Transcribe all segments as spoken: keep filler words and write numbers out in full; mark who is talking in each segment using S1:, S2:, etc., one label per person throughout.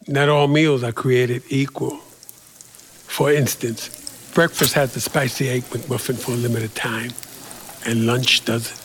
S1: Not all meals are created equal. For instance, breakfast has the spicy egg McMuffin for a limited time, and lunch doesn't.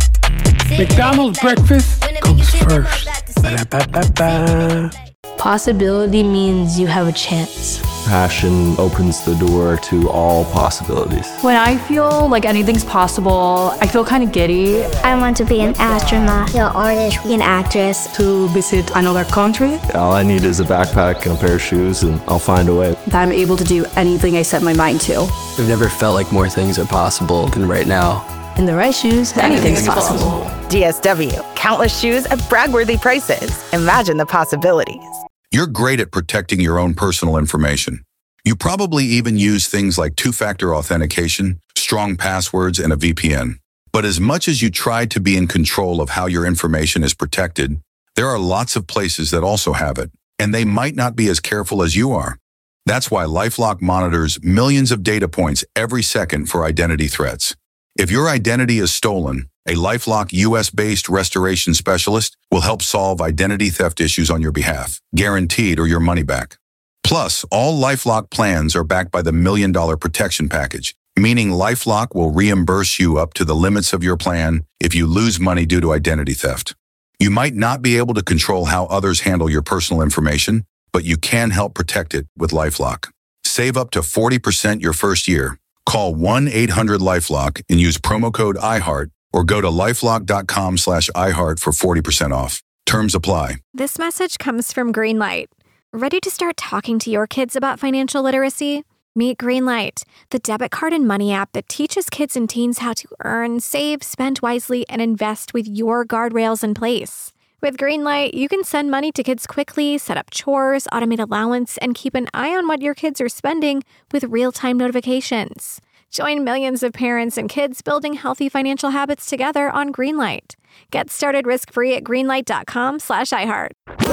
S1: McDonald's breakfast comes first. Ba-da-ba-ba-ba.
S2: Possibility means you have a chance.
S3: Passion opens the door to all possibilities.
S4: When I feel like anything's possible, I feel kind of giddy.
S5: I want to be an astronaut, an artist, an actress.
S4: To visit another country.
S3: All I need is a backpack and a pair of shoes, and I'll find a way.
S4: That I'm able to do anything I set my mind to.
S6: I've never felt like more things are possible than right now.
S2: In the right shoes, anything's, anything's possible. possible.
S7: D S W, countless shoes at brag-worthy prices. Imagine the possibilities.
S8: You're great at protecting your own personal information. You probably even use things like two-factor authentication, strong passwords, and a V P N. But as much as you try to be in control of how your information is protected, there are lots of places that also have it, and they might not be as careful as you are. That's why LifeLock monitors millions of data points every second for identity threats. If your identity is stolen, a LifeLock U S-based restoration specialist will help solve identity theft issues on your behalf, guaranteed or your money back. Plus, all LifeLock plans are backed by the Million Dollar Protection Package, meaning LifeLock will reimburse you up to the limits of your plan if you lose money due to identity theft. You might not be able to control how others handle your personal information, but you can help protect it with LifeLock. Save up to forty percent your first year. Call one eight hundred LifeLock and use promo code iHeart or go to lifelock.com slash iHeart for forty percent off. Terms apply.
S9: This message comes from Greenlight. Ready to start talking to your kids about financial literacy? Meet Greenlight, the debit card and money app that teaches kids and teens how to earn, save, spend wisely, and invest with your guardrails in place. With Greenlight, you can send money to kids quickly, set up chores, automate allowance, and keep an eye on what your kids are spending with real-time notifications. Join millions of parents and kids building healthy financial habits together on Greenlight. Get started risk-free at greenlight.com slash iHeart.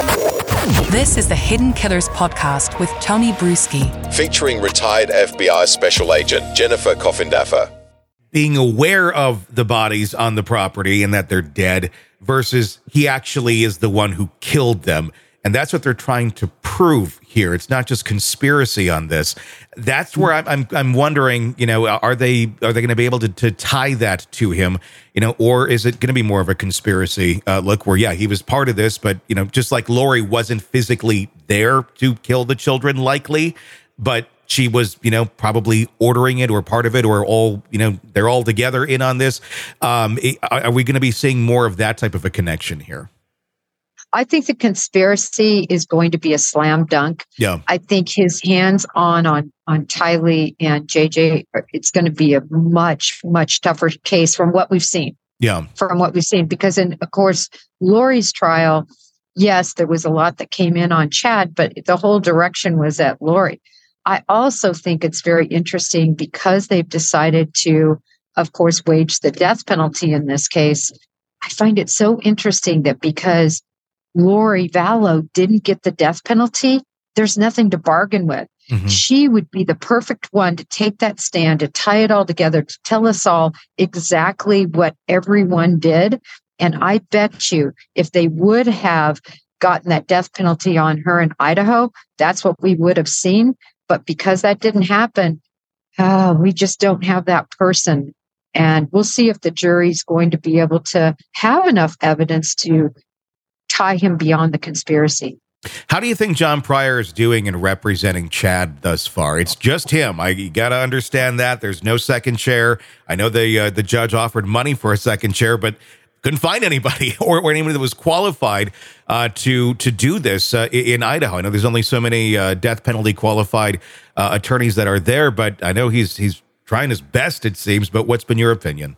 S10: This is the Hidden Killers podcast with Tony Bruschi.
S11: Featuring retired F B I Special Agent Jennifer Coffindaffer.
S12: Being aware of the bodies on the property and that they're dead versus he actually is the one who killed them. And that's what they're trying to prove here. It's not just conspiracy on this. That's where I'm I'm, I'm wondering, you know, are they are they going to be able to, to tie that to him, you know, or is it going to be more of a conspiracy uh, look where, yeah, he was part of this, but, you know, just like Lori wasn't physically there to kill the children, likely, but she was, you know, probably ordering it or part of it or all, you know, they're all together in on this. Um, are we going to be seeing more of that type of a connection here?
S13: I think the conspiracy is going to be a slam dunk.
S12: Yeah.
S13: I think his hands on on on Tylee and J J, it's going to be a much, much tougher case from what we've seen.
S12: Yeah.
S13: From what we've seen. Because, in, of course, Lori's trial, yes, there was a lot that came in on Chad, but the whole direction was at Lori. I also think it's very interesting because they've decided to, of course, wage the death penalty in this case. I find it so interesting that because Lori Vallow didn't get the death penalty, there's nothing to bargain with. Mm-hmm. She would be the perfect one to take that stand, to tie it all together, to tell us all exactly what everyone did. And I bet you if they would have gotten that death penalty on her in Idaho, that's what we would have seen. But because that didn't happen, uh, we just don't have that person. And we'll see if the jury's going to be able to have enough evidence to tie him beyond the conspiracy.
S12: How do you think John Pryor is doing in representing Chad thus far? It's just him. I you got to understand that. There's no second chair. I know the uh, the judge offered money for a second chair, but couldn't find anybody or, or anyone that was qualified uh, to to do this uh, in Idaho. I know there's only so many uh, death penalty qualified uh, attorneys that are there, but I know he's he's trying his best, it seems. But what's been your opinion?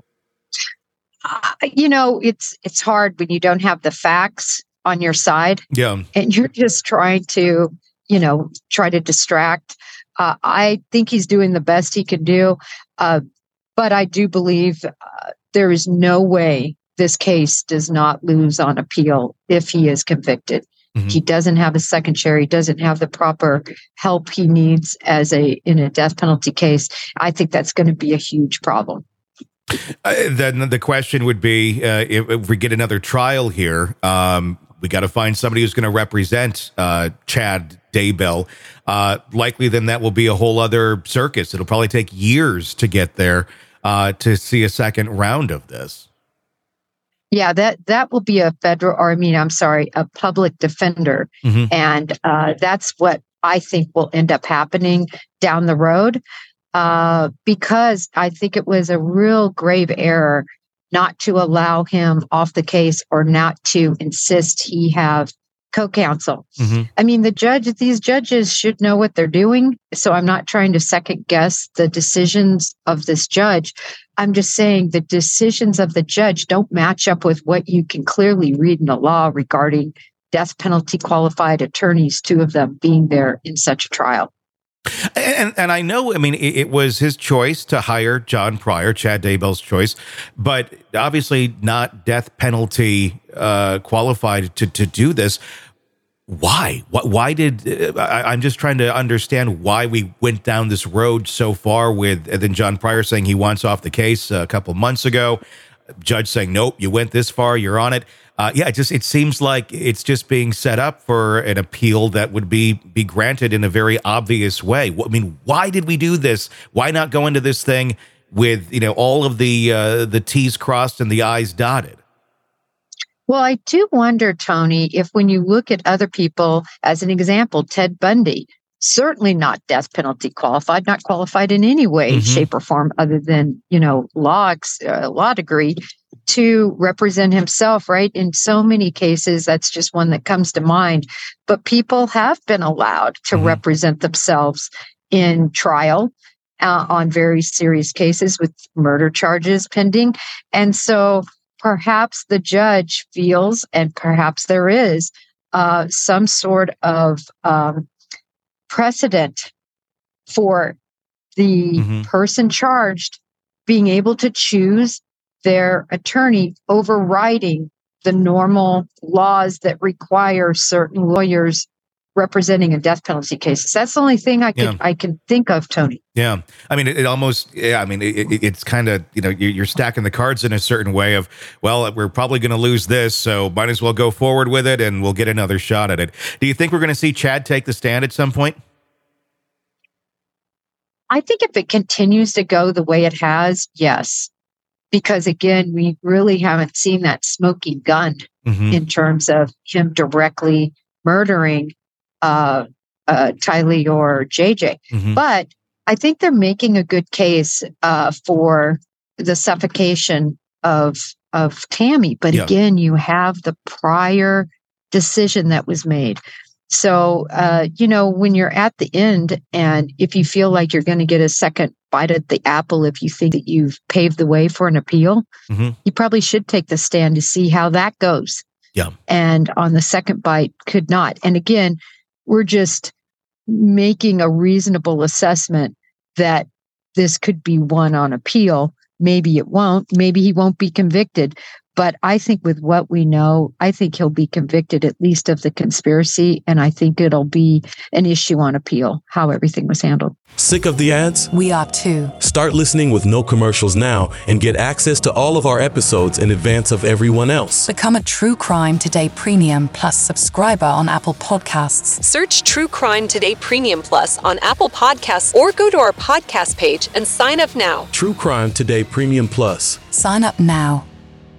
S13: Uh, you know, it's it's hard when you don't have the facts on your side.
S12: Yeah.
S13: And you're just trying to, you know, try to distract. Uh, I think he's doing the best he can do. Uh, but I do believe uh, there is no way this case does not lose on appeal if he is convicted. Mm-hmm. He doesn't have a second chair. He doesn't have the proper help he needs as a in a death penalty case. I think that's going to be a huge problem.
S12: Uh, then the question would be, uh, if, if we get another trial here, um, we got to find somebody who's going to represent uh, Chad Daybell. Uh, likely then that will be a whole other circus. It'll probably take years to get there uh, to see a second round of this.
S13: Yeah, that, that will be a federal, or I mean, I'm sorry, a public defender. Mm-hmm. And uh, that's what I think will end up happening down the road, uh, because I think it was a real grave error not to allow him off the case or not to insist he have co-counsel. Mm-hmm. I mean, the judge, these judges should know what they're doing. So I'm not trying to second guess the decisions of this judge. I'm just saying the decisions of the judge don't match up with what you can clearly read in the law regarding death penalty qualified attorneys, two of them being there in such a trial.
S12: And and I know, I mean, it, it was his choice to hire John Pryor, Chad Daybell's choice, but obviously not death penalty uh, qualified to, to do this. Why? Why, why did, uh, I, I'm just trying to understand why we went down this road so far with, and then John Pryor saying he wants off the case a couple months ago, judge saying, nope, you went this far, you're on it. Uh, yeah, it just it seems like it's just being set up for an appeal that would be be granted in a very obvious way. I mean, why did we do this? Why not go into this thing with, you know, all of the uh, the T's crossed and the I's dotted?
S13: Well, I do wonder, Tony, if when you look at other people, as an example, Ted Bundy, certainly not death penalty qualified, not qualified in any way, mm-hmm. shape, or form, other than, you know, law uh, law degree, to represent himself, right? In so many cases, that's just one that comes to mind. But people have been allowed to mm-hmm. represent themselves in trial uh, on very serious cases with murder charges pending. And so perhaps the judge feels, and perhaps there is, uh, some sort of um, precedent for the mm-hmm. person charged being able to choose their attorney, overriding the normal laws that require certain lawyers representing in death penalty cases. That's the only thing I can yeah. I can think of, Tony.
S12: Yeah, I mean, it, it almost. Yeah, I mean, it, it, it's kind of, you know, you're stacking the cards in a certain way of, well, we're probably going to lose this, so might as well go forward with it, and we'll get another shot at it. Do you think we're going to see Chad take the stand at some point?
S13: I think if it continues to go the way it has, yes. Because again, we really haven't seen that smoking gun mm-hmm. in terms of him directly murdering uh, uh, Tylee or J J. Mm-hmm. But I think they're making a good case uh, for the suffocation of of Tammy. But yeah. again, you have the prior decision that was made. So, uh, you know, when you're at the end, and if you feel like you're going to get a second bite at the apple, if you think that you've paved the way for an appeal, mm-hmm. you probably should take the stand to see how that goes.
S12: Yeah.
S13: And on the second bite, could not. And again, we're just making a reasonable assessment that this could be won on appeal. Maybe it won't. Maybe he won't be convicted. But I think with what we know, I think he'll be convicted at least of the conspiracy. And I think it'll be an issue on appeal, how everything was handled.
S14: Sick of the ads?
S10: We are too.
S14: Start listening with no commercials now and get access to all of our episodes in advance of everyone else.
S10: Become a True Crime Today Premium Plus subscriber on Apple Podcasts.
S15: Search True Crime Today Premium Plus on Apple Podcasts or go to our podcast page and sign up now.
S14: True Crime Today Premium Plus.
S10: Sign up now.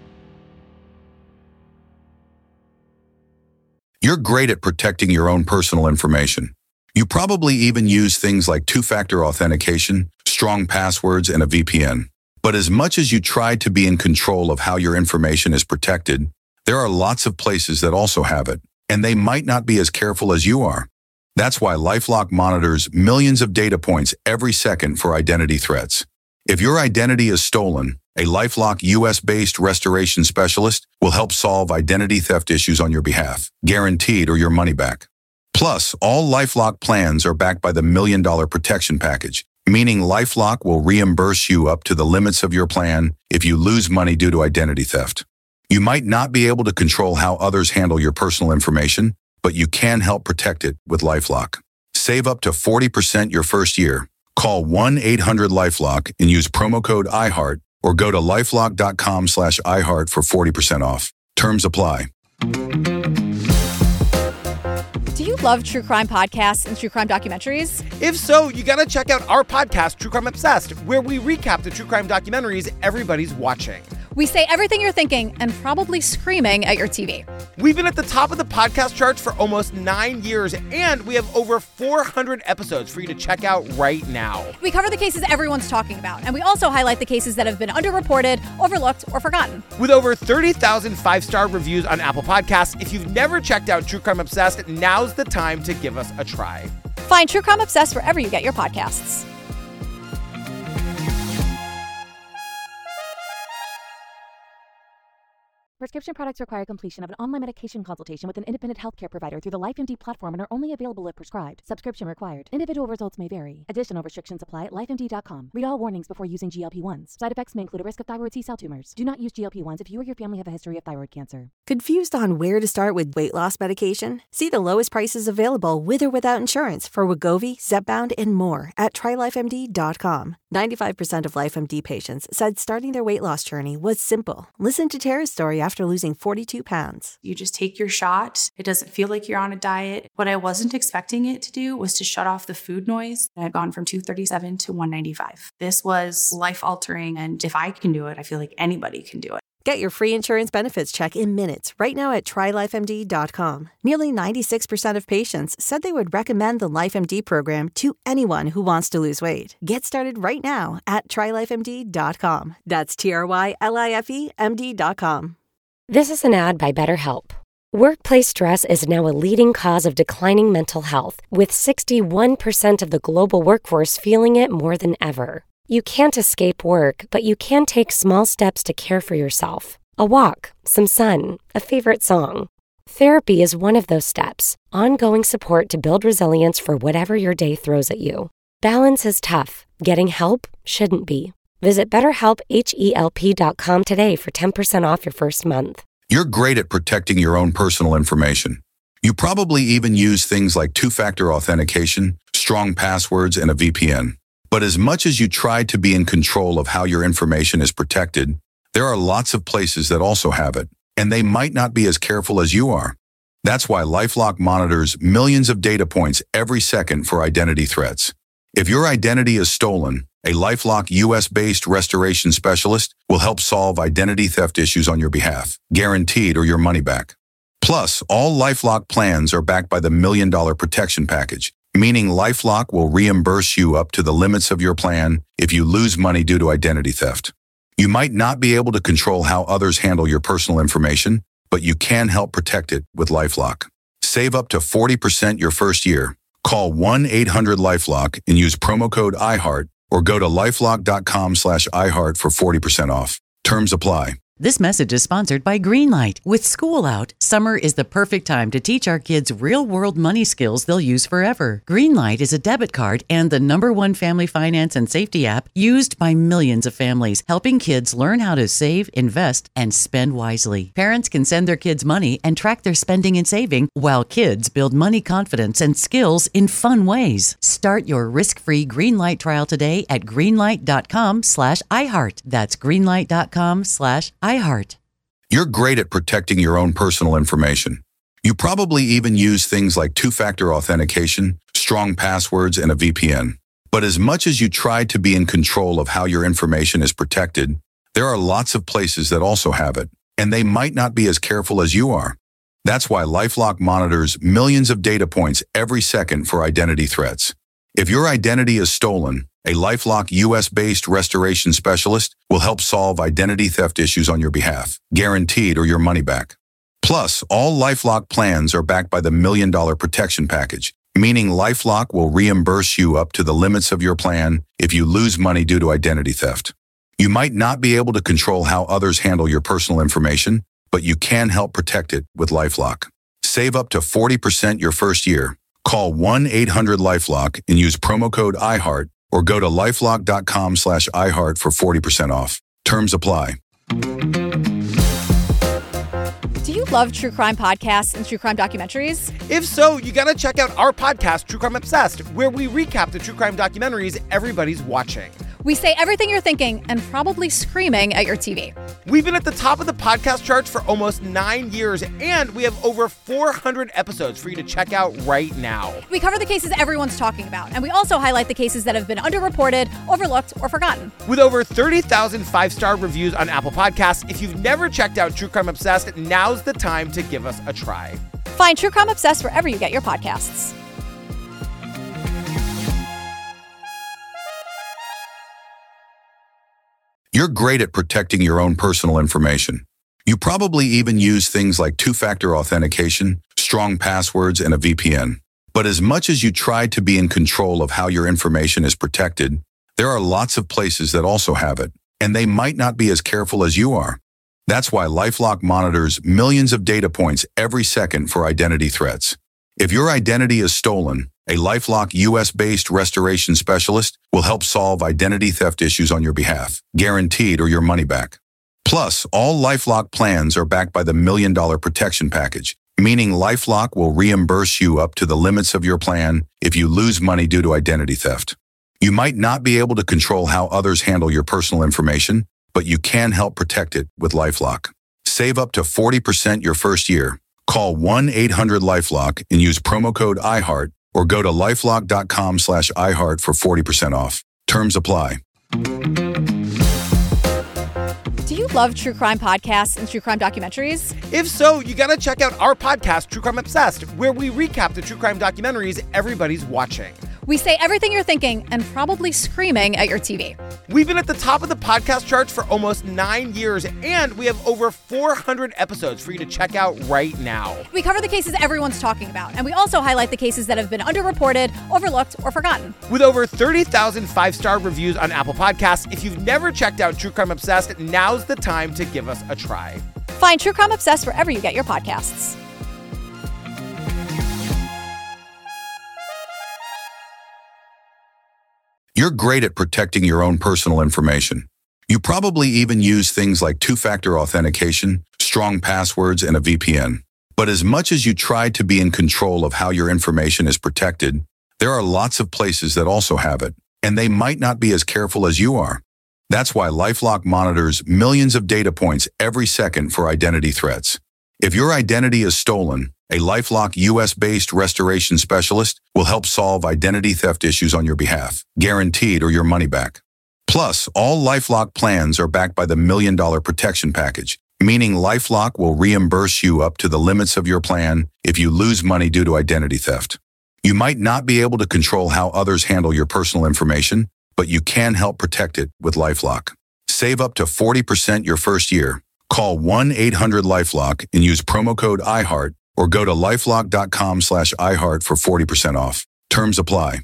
S8: You're great at protecting your own personal information. You probably even use things like two-factor authentication, strong passwords, and a V P N. But as much as you try to be in control of how your information is protected, there are lots of places that also have it, and they might not be as careful as you are. That's why LifeLock monitors millions of data points every second for identity threats. If your identity is stolen, a LifeLock U S-based restoration specialist will help solve identity theft issues on your behalf, guaranteed or your money back. Plus, all LifeLock plans are backed by the Million Dollar Protection Package, meaning LifeLock will reimburse you up to the limits of your plan if you lose money due to identity theft. You might not be able to control how others handle your personal information, but you can help protect it with LifeLock. Save up to forty percent your first year. Call one eight hundred LifeLock and use promo code iHeart, or go to lifelock dot com slash iHeart for forty percent off. Terms apply.
S16: Do you love true crime podcasts and true crime documentaries?
S17: If so, you gotta check out our podcast, True Crime Obsessed, where we recap the true crime documentaries everybody's watching.
S16: We say everything you're thinking and probably screaming at your T V.
S17: We've been at the top of the podcast charts for almost nine years, and we have over four hundred episodes for you to check out right now.
S16: We cover the cases everyone's talking about, and we also highlight the cases that have been underreported, overlooked, or forgotten.
S17: With over thirty thousand five-star reviews on Apple Podcasts, if you've never checked out True Crime Obsessed, now's the time to give us a try.
S16: Find True Crime Obsessed wherever you get your podcasts.
S18: Prescription products require completion of an online medication consultation with an independent healthcare provider through the LifeMD platform and are only available if prescribed. Subscription required. Individual results may vary. Additional restrictions apply at life M D dot com. Read all warnings before using G L P one s. Side effects may include a risk of thyroid C-cell tumors. Do not use G L P one s if you or your family have a history of thyroid cancer.
S19: Confused on where to start with weight loss medication? See the lowest prices available with or without insurance for Wegovy, Zepbound, and more at try life M D dot com. ninety-five percent of LifeMD patients said starting their weight loss journey was simple. Listen to Tara's story after losing forty-two pounds.
S20: You just take your shot. It doesn't feel like you're on a diet. What I wasn't expecting it to do was to shut off the food noise. I had gone from two thirty-seven to one ninety-five. This was life-altering, and if I can do it, I feel like anybody can do it.
S19: Get your free insurance benefits check in minutes right now at try life M D dot com. Nearly ninety-six percent of patients said they would recommend the LifeMD program to anyone who wants to lose weight. Get started right now at try life M D dot com. That's T R Y L I F E M D dot com.
S21: This is an ad by BetterHelp. Workplace stress is now a leading cause of declining mental health, with sixty-one percent of the global workforce feeling it more than ever. You can't escape work, but you can take small steps to care for yourself. A walk, some sun, a favorite song. Therapy is one of those steps. Ongoing support to build resilience for whatever your day throws at you. Balance is tough. Getting help shouldn't be. Visit better help help dot com today for ten percent off your first month.
S8: You're great at protecting your own personal information. You probably even use things like two-factor authentication, strong passwords, and a V P N. But as much as you try to be in control of how your information is protected, there are lots of places that also have it, and they might not be as careful as you are. That's why LifeLock monitors millions of data points every second for identity threats. If your identity is stolen, a LifeLock U S-based restoration specialist will help solve identity theft issues on your behalf, guaranteed or your money back. Plus, all LifeLock plans are backed by the Million Dollar Protection Package, meaning LifeLock will reimburse you up to the limits of your plan if you lose money due to identity theft. You might not be able to control how others handle your personal information, but you can help protect it with LifeLock. Save up to forty percent your first year. Call one eight hundred LifeLock and use promo code iHeart or go to lifelock dot com slash iHeart for forty percent off. Terms apply.
S22: This message is sponsored by Greenlight. With school out, summer is the perfect time to teach our kids real-world money skills they'll use forever. Greenlight is a debit card and the number one family finance and safety app used by millions of families, helping kids learn how to save, invest, and spend wisely. Parents can send their kids money and track their spending and saving, while kids build money confidence and skills in fun ways. Start your risk-free Greenlight trial today at greenlight dot com slash iHeart. That's greenlight dot com slash iHeart.
S8: You're great at protecting your own personal information. You probably even use things like two-factor authentication, strong passwords, and a V P N. But as much as you try to be in control of how your information is protected, there are lots of places that also have it, and they might not be as careful as you are. That's why LifeLock monitors millions of data points every second for identity threats. If your identity is stolen, a LifeLock U S-based restoration specialist will help solve identity theft issues on your behalf, guaranteed or your money back. Plus, all LifeLock plans are backed by the Million Dollar Protection Package, meaning LifeLock will reimburse you up to the limits of your plan if you lose money due to identity theft. You might not be able to control how others handle your personal information, but you can help protect it with LifeLock. Save up to forty percent your first year. Call one eight hundred LifeLock and use promo code iHeart or go to lifelock dot com slash iHeart for forty percent off. Terms apply.
S16: Do you love true crime podcasts and true crime documentaries?
S17: If so, you gotta check out our podcast, True Crime Obsessed, where we recap the true crime documentaries everybody's watching.
S16: We say everything you're thinking and probably screaming at your T V.
S17: We've been at the top of the podcast charts for almost nine years, and we have over four hundred episodes for you to check out right now.
S16: We cover the cases everyone's talking about, and we also highlight the cases that have been underreported, overlooked, or forgotten.
S17: With over thirty thousand five-star reviews on Apple Podcasts, if you've never checked out True Crime Obsessed, now's the time to give us a try.
S16: Find True Crime Obsessed wherever you get your podcasts.
S8: You're great at protecting your own personal information. You probably even use things like two-factor authentication, strong passwords, and a V P N. But as much as you try to be in control of how your information is protected, there are lots of places that also have it, and they might not be as careful as you are. That's why LifeLock monitors millions of data points every second for identity threats. If your identity is stolen, a LifeLock U S-based restoration specialist will help solve identity theft issues on your behalf, guaranteed or your money back. Plus, all LifeLock plans are backed by the Million Dollar Protection Package, meaning LifeLock will reimburse you up to the limits of your plan if you lose money due to identity theft. You might not be able to control how others handle your personal information, but you can help protect it with LifeLock. Save up to forty percent your first year. Call one eight hundred LifeLock and use promo code I heart or go to lifelock.com slash iHeart for forty percent off. Terms apply.
S16: Do you love true crime podcasts and true crime documentaries?
S17: If so, you gotta check out our podcast, True Crime Obsessed, where we recap the true crime documentaries everybody's watching.
S16: We say everything you're thinking and probably screaming at your T V.
S17: We've been at the top of the podcast charts for almost nine years, and we have over four hundred episodes for you to check out right now.
S16: We cover the cases everyone's talking about, and we also highlight the cases that have been underreported, overlooked, or forgotten.
S17: With over thirty thousand five-star reviews on Apple Podcasts, if you've never checked out True Crime Obsessed, now's the time to give us a try.
S16: Find True Crime Obsessed wherever you get your podcasts.
S8: You're great at protecting your own personal information. You probably even use things like two-factor authentication, strong passwords, and a V P N. But as much as you try to be in control of how your information is protected, there are lots of places that also have it, and they might not be as careful as you are. That's why LifeLock monitors millions of data points every second for identity threats. If your identity is stolen, a LifeLock U S-based restoration specialist will help solve identity theft issues on your behalf, guaranteed or your money back. Plus, all LifeLock plans are backed by the Million Dollar Protection Package, meaning LifeLock will reimburse you up to the limits of your plan if you lose money due to identity theft. You might not be able to control how others handle your personal information, but you can help protect it with LifeLock. Save up to forty percent your first year. Call one eight hundred LifeLock and use promo code I heart or go to lifelock.com slash iHeart for forty percent off. Terms apply.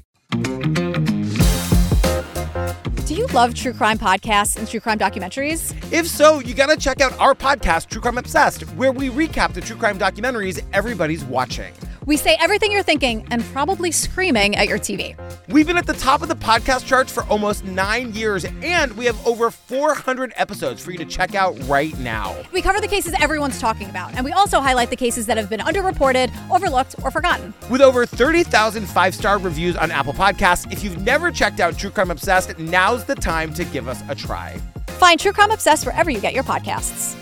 S16: Do you love true crime podcasts and true crime documentaries?
S17: If so, you gotta check out our podcast, True Crime Obsessed, where we recap the true crime documentaries everybody's watching.
S16: We say everything you're thinking and probably screaming at your T V.
S17: We've been at the top of the podcast charts for almost nine years, and we have over four hundred episodes for you to check out right now.
S16: We cover the cases everyone's talking about, and we also highlight the cases that have been underreported, overlooked, or forgotten.
S17: With over thirty thousand five-star reviews on Apple Podcasts, if you've never checked out True Crime Obsessed, now's the time to give us a try.
S16: Find True Crime Obsessed wherever you get your podcasts.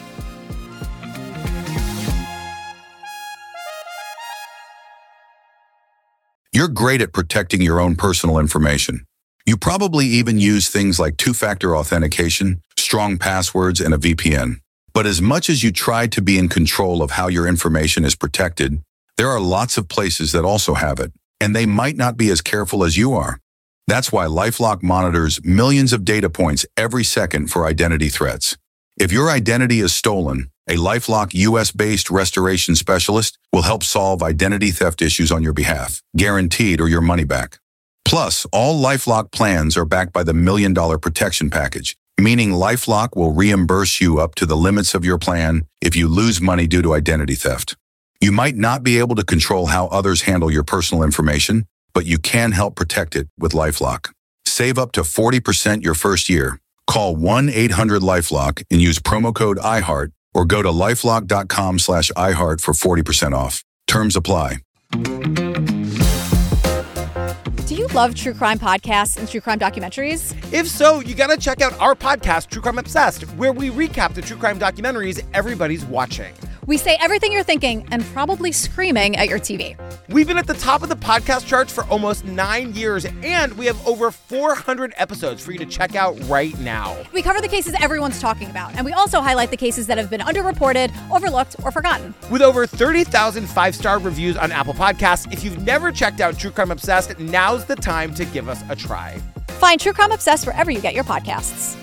S8: You're great at protecting your own personal information. You probably even use things like two-factor authentication, strong passwords, and a V P N. But as much as you try to be in control of how your information is protected, there are lots of places that also have it, and they might not be as careful as you are. That's why LifeLock monitors millions of data points every second for identity threats. If your identity is stolen, a LifeLock U S-based restoration specialist will help solve identity theft issues on your behalf, guaranteed or your money back. Plus, all LifeLock plans are backed by the Million Dollar Protection Package, meaning LifeLock will reimburse you up to the limits of your plan if you lose money due to identity theft. You might not be able to control how others handle your personal information, but you can help protect it with LifeLock. Save up to forty percent your first year. Call one eight hundred LifeLock and use promo code I heart or go to lifelock.com slash iHeart for forty percent off. Terms apply.
S16: Do you love true crime podcasts and true crime documentaries?
S17: If so, you gotta check out our podcast, True Crime Obsessed, where we recap the true crime documentaries everybody's watching.
S16: We say everything you're thinking and probably screaming at your T V.
S17: We've been at the top of the podcast charts for almost nine years, and we have over four hundred episodes for you to check out right now.
S16: We cover the cases everyone's talking about, and we also highlight the cases that have been underreported, overlooked, or forgotten.
S17: With over thirty thousand five-star reviews on Apple Podcasts, if you've never checked out True Crime Obsessed, now's the time to give us a try.
S16: Find True Crime Obsessed wherever you get your podcasts.